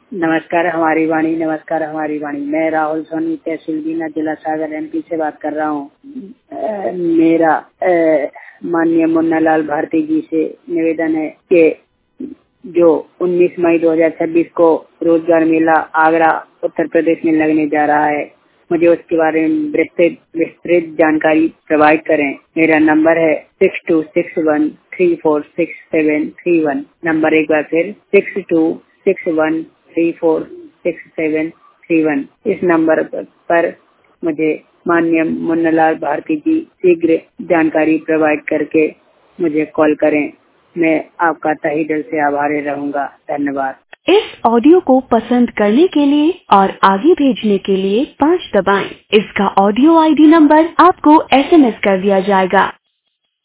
नमस्कार हमारी वाणी, नमस्कार हमारी वाणी। मैं राहुल सोनी, तहसील बीना, जिला सागर, एमपी से बात कर रहा हूँ। मेरा माननीय मुन्नालाल भारती जी से निवेदन है कि जो 19 मई 2026 को रोजगार मेला आगरा उत्तर प्रदेश में लगने जा रहा है, मुझे उसके बारे में विस्तृत जानकारी प्रोवाइड करें। मेरा नंबर है 6261346731। नंबर एक बार फिर 6261346731। इस नंबर पर मुझे माननीय मुन्नालाल भारती जी शीघ्र जानकारी प्रोवाइड करके मुझे कॉल करें। मैं आपका तहे दिल से आभारी रहूंगा। धन्यवाद। इस ऑडियो को पसंद करने के लिए और आगे भेजने के लिए 5 दबाएं। इसका ऑडियो आईडी नंबर आपको SMS कर दिया जाएगा।